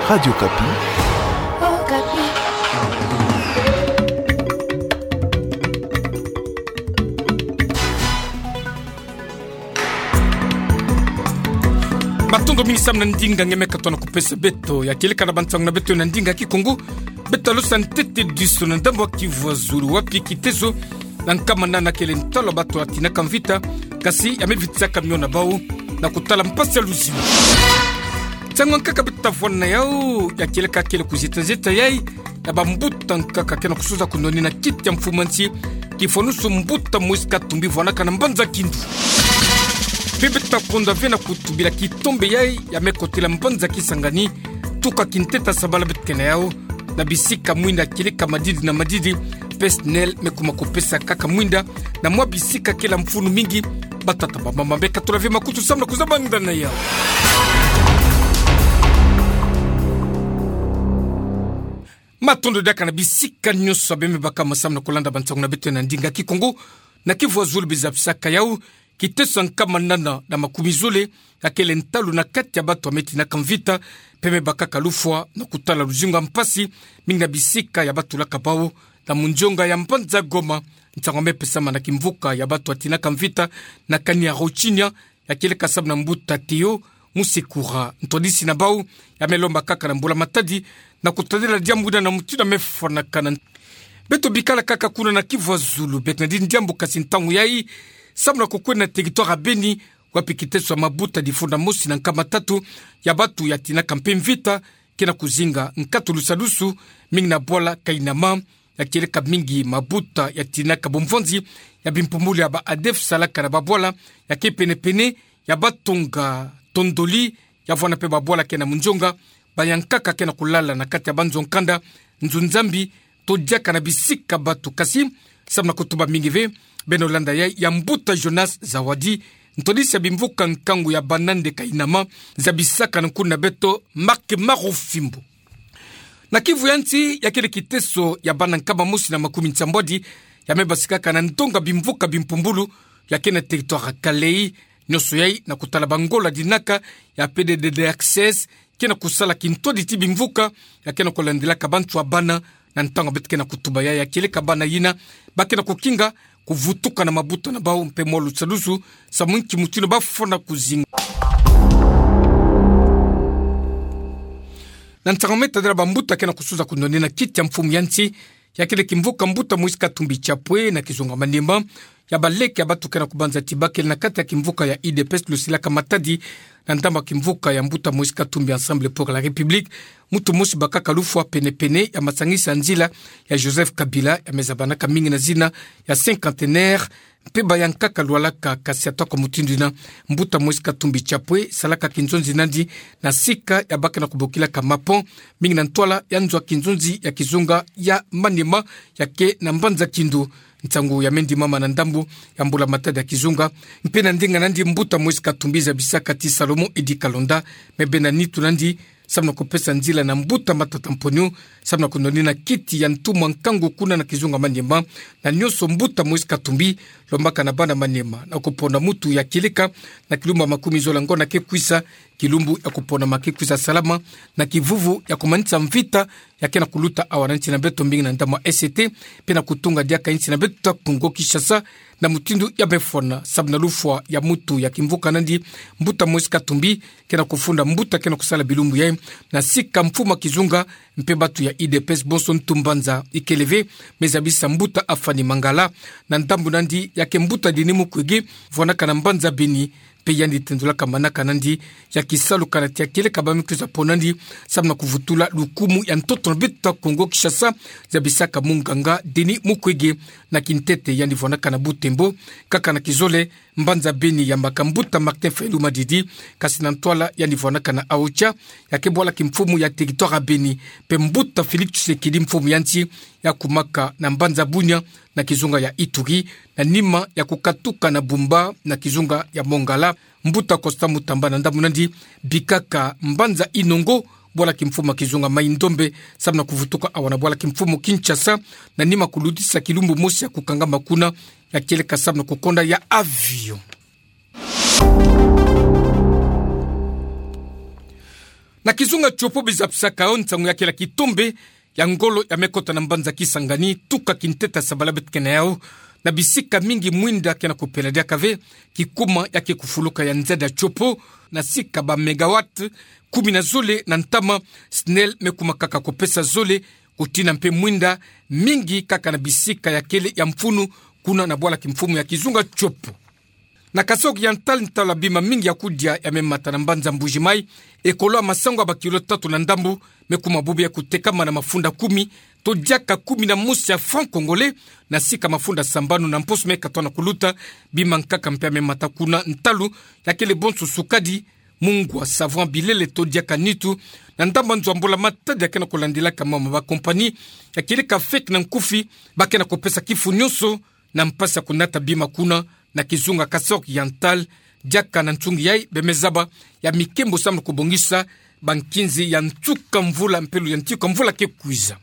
Radio Kapi. Oh, Kapi. Matondo minisam na ndinga ngeme katona kupesa beto ya kileka na bantang na beto na ndinga kikongo beto lo santete diso na ndambo Kivu Zulu wapi kitezo na nkama na kele ntalo bato atina kamvita kasi yamevitsa kamyo na bau na kutala mpasi ya luzimu tsango nkaka beta vona yao ya kileka kele kuzita yai ya bambuta nkaka kena kusuza kunoni na kiti ya mfumansi kifonusu mbuta mwiska tumbi vwana kana mbanza kindu Bebeta konda vena kutubila kitombe yai ya mekotela mbanza kisangani tuka kinteta sabala betkena yao na bisika mwinda kileka madidi na madidi pesnel mekuma kopesa kaka mwinda na mwa bisika kela mfunu mingi batata bamba beka tolavye makutu samna kuzabanda na yao matondo daka na bisika nyoso beme baka masamna kolanda bantangu na beto na ndinga kikongo na Kivu Zulu bizapsaka yao kiteso nkama nana na makumizule akele ntalu na kati ya bato ameti na kamvita peme baka kalufwa na kutala luzinga mpasi mingi na bisika ya bato laka bao na munjonga ya mpanza Goma ntangome pesama na kimvuka ya bato atina kamvita na kani ya rochinya ya kele kasab na mbuta tiyo musikura ntodisi na bao ya melomba kaka na mbula matadi na kutadela diambuda na mutina mefona kana beto bikala kaka kuna na Kivu Zulu betnadini diambu kasi ntangu yai sabna kukwe na territoire Beni wapi kiteso mabuta difunda mosi na nkama tatu ya batu ya tina kampe mvita kena kuzinga nkatu lusalusu mingi na bola kainama ya kileka mingi mabuta ya tina kabomvonzi ya bimpumuli ya ba adef salaka na babola ya kepenepene ya batonga tondoli ya vwana pe babola kena munjonga bayankaka kena kulala na kati ya banzonkanda nzunzambi todiaka na bisika batu kasi sabna kutuba mingi ve Benolanda ya mbuta Jonas Zawadi ntodisi ya bimvuka nkangu ya banande kainama zabisaka na nkuna beto marke marofimbo na Kivu yanti ya kile kiteso ya banankaba musi na makumi ntambodi ya mebasikaka na ntonga bimvuka bimpumbulu ya kena territoire Kalei nyoso yai na kutala bangola dinaka ya PDD access kena kusala kintodi ti bimvuka ya kena kolandila kabantu abana na ntanga betkena kutuba ya kile kabana yina bakena kukinga kuvutuka na mabuto na bao mpe molu tsalusu sa mwinki mutino bafona kuzinga na ntangometa dira bambuta kena kusuza kunoni na kiti ya mfumu yanti ya kile kimvuka mbuta muisika tumbi chapwe na kizunga mandimba ya baleke ya batu kena kubanza tibakele na kati ya kimvuka ya IDPS Lusilaka Matadi na ndamba kimvuka ya mbuta muisika tumbi Ensemble pour la République mutu musi baka kalufwa pene ya masangisa nzila ya Joseph Kabila ya mezabanaka mingi na zina ya cinquantenaire mpe bayankaka lualaka kasi atako mutindina mbuta muisika tumbi chapwe salaka kinzonzi nandi na sika ya baka na kubokila kamapon mingi na ntwala ya nzwa kinzonzi ya kizunga ya manima ya ke na mbanza kindu ntangu ya mendi mama na ndambu ya mbula matadi ya kizunga mpe na ndinga nandi mbuta muisika tumbiza bisaka ti Salomo Edi Kalonda mebe na nitu nandi samna kupesa nzila na mbuta matatamponyo samna kunoni na kiti ya ntumwa nkangu kuna na kizunga manyema na nyoso mbuta muisika tumbi lombaka na bana manyema na kupona mutu ya kilika na kilumba makumi zola ngona kekwisa kilumbu ya kupona makekwisa salama na kivuvu ya kumanitsa mvita ya kena kuluta awananchi na beto mbingi na ndama SCT pena kutunga diaka inchi na beto Kongo Kinshasa na mutindu ya befona sabna lufwa ya mutu ya kimvuka nandi mbuta muisika tumbi kena kufunda mbuta kena kusala bilumbu ya na sika mfuma kizunga mpe batu ya IDPS Bonson Tumbanza ikeleve mezabisa mbuta afani mangala na ndambu nandi yake mbuta dinimu kwege vonaka na mbanza Beni pe yandi tendula kamanaka nandi ya kisalu kanati ya kile kabami kuza ponandi sabna kuvutula lukumu ya ntoto beta Kongo Kinshasa zabisaka munganga Deni Mukwege na kintete yandi vonaka na Butembo kaka na kizole mbanza Beni ya makambuta Martin Fayulu Madidi kasi na ntwala yandi vonaka na Aocha ya kebwala kimfumu ya territoire Beni pe mbuta Philippe Tshisekedi mfumu yanti ya kumaka na mbanza Bunya na kizunga ya Ituri na nima ya kukatuka na Bumba na kizunga ya Mongala mbuta Costa Mutamba na ndamu nandi bikaka mbanza Inongo bwala kimfuma kizunga Maindombe sabna kuvutuka awana bwala kimfumu Kinshasa na nima kuludisa kilumbu mosi ya kukanga makuna ya keleka sabna kukonda ya avion na kizunga chopo bizapsaka ontangu yake la kitombe ya ngolo ya mekota na mbanza Kisangani tuka kinteta sabalabet kena yao na bisika mingi mwinda kena kupeladia kave kikuma yake kufuluka ya nzeda chopo na sika ba megawatt 10 na zole na ntama snel mekuma kaka kopesa zole kutina mpe mwinda mingi kaka na bisika ya kele ya mfunu kuna na bwala kimfumu ya kizunga chopo. Na kasok yantal ntala bima mingi ya kudia ya memata na mbanza Mbujimai ekolo masango ya bakilo 3 na ndambu mekuma bubi ya kutekama na mafunda 10 to diaka 10 na musi ya franc congolais na sika mafunda sambanu na mposu meka tona kuluta bima nkaka mpea memata kuna ntalu ya kele bonsu sukadi mungu wa savant bilele to diaka nitu na ndamba nzwambola matadi ya kena kulandila kama mba kompani ya kele ka fake na nkufi bakena kopesa kifu nyoso na mpasa kunata bima kuna na kizunga kasok yantal diaka na ntungi yai bemezaba ya mikembo samlu kubongisa bankinzi ya ntuka mvula mpelu ya ntuka mvula ke kuiza.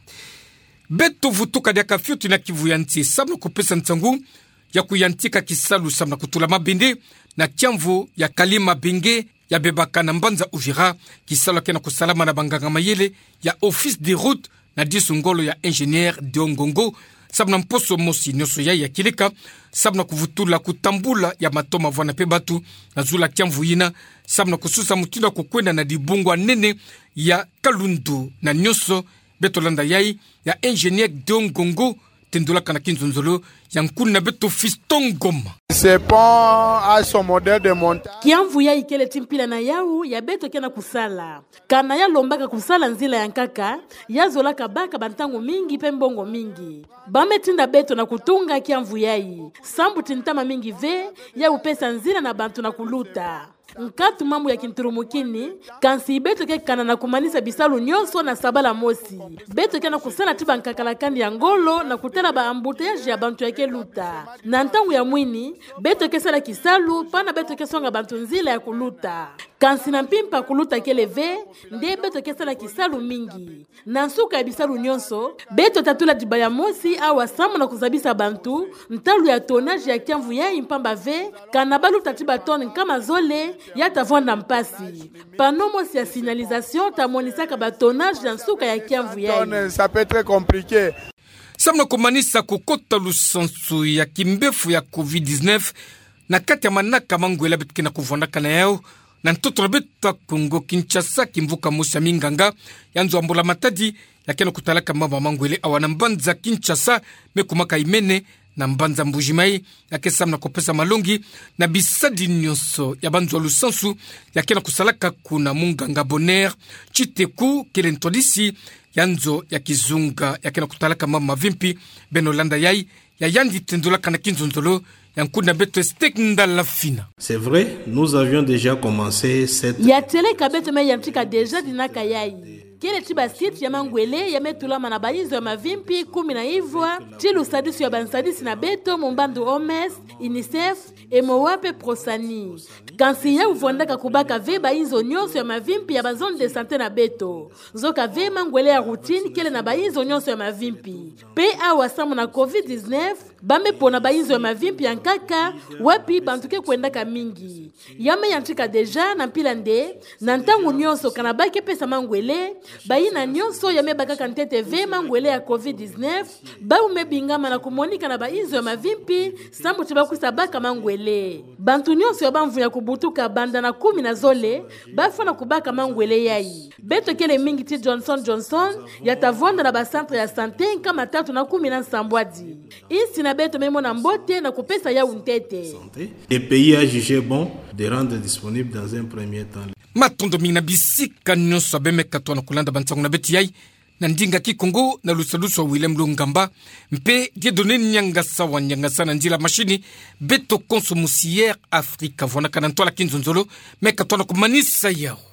Beto vutuka diaka fiuti na kivu yanti samlu kupesa ntangu ya kuyantika kisalu samlu kutula mabende na kiamvu ya kalima benge ya bebaka na mbanza Uvira kisalu kena kusalama na banganga mayele ya office de route na disungolo ya ingénieur Diongongo sabna mposo mosi nyoso ya kilika sabna kuvutula kutambula ya matoma vwana pe batu na zula kiamvuina sabna kususa mutindo kukwenda na dibungwa nene ya Kalundu na nyoso betolanda yai ya ingénieur Diongongo tendula kana kinzonzolo ya nkuna beto Fiston Goma. C'est pas à son modèle de montage. Kiamvu ya ikele timpila na yau ya beto kena kusala. Kana ya lombaka kusala nzila ya nkaka, ya zola kabaka bantango mingi pembongo mingi. Bame tinda beto na kutunga kiamvu yai. Sambu tintama mingi ve, ya upesa nzila na bantu na kuluta. Nkatu mambo ya kinturumukini, kansi beto ke kana na kumanisa bisalu nyonso na sabala mosi. Beto kena kusala tiba nkakalakandi ya ngolo na kutela ba ambuteyaji ya bantu ya ke luta. Na ntangu ya mwini, beto ke sala kisalu, pana beto ke songa bantu nzila ya kuluta. Kansi na mpimpa kuluta ke leve, nde beto ke sala kisalu mingi. Na nsuka ya bisalu nyonso, beto tatula dibaya mosi awa samu na kuzabisa bantu, ntalu ya tonaji ya kiamvu ya impamba ve, kanabalu tatiba toni kama zole, yata vonda mpasi. Panomosi ya signalisation tamonisaka batonage na nsuka ya kiamvu ya. Ça peut être compliqué. Samna kumanisa kukota lusansu ya kimbefu ya COVID-19 na kati ya manaka mangwela betkina kuvondaka na yao na ntoto beta Kongo Kinshasa kimvuka musa minganga yanzo ambola matadi ya kena kutalaka mama mangwele awana mbanza Kinshasa mekumaka imene na mbanza Mbujimai ya kesamna kopesa malongi na bisadi nyonso ya banzo lusansu ya kena kusalaka kuna munganga Bonheur Chiteku kele ntodisi yanzo ya kizunga ya kena kutalaka mama vimpi benolanda yai ya yandi tendola kana kinzonzolo yankuna beto steknda la fina. C'est vrai, nous avions déjà commencé cette... Ya tele kabeto me yantika deja dinaka yai. Kile tiba siti ya mangwele ya metulama na baizo ya mavimpi 10 na hivwa, tilu sadisi ya bansadisi na beto, mumbandu OMS, UNICEF, emowape prosani. Kansi ya uvondaka kubaka ve baizo nyonso ya mavimpi ya bazone de santé na beto. Zoka ve mangwele ya routine kele na baizo nyonso ya mavimpi. Pe awa samu na COVID-19, bame pona baizo ya mavimpi ya nkaka, wapi bantuke kuendaka mingi. Yame yantika deja na mpila nde, na ntangu nyonso kanabake pesa mangwele, baina nyonso ya mebaka kantete ve mangwele ya COVID-19, ba umebingama na kumonika na baizo ya mavimpi, sambu tiba kusabaka mangwele. Bantu nyonso ya bamvu ya kubutuka banda na 10 na zole, bafa na kubaka mangwele yai. Beto kele mingi ti Johnson, ya tavonda na basantre ya sante kama 3 na 10 na sambwadi. Isi na beto memo na mbote na kupesa ya untete. Le pays a jugé bon de rendre disponible dans un premier temps. Matondo mina bisika nyonso abeme katwana kulanda bantangu na beti yai na ndinga Kikongo na lusaluso William Lungamba mpe Dieudonné Nyanga sawa Nyanga sana njila mashini beto consommusière Afrika vona kanantola kinzonzolo me katwana kumanisa yao.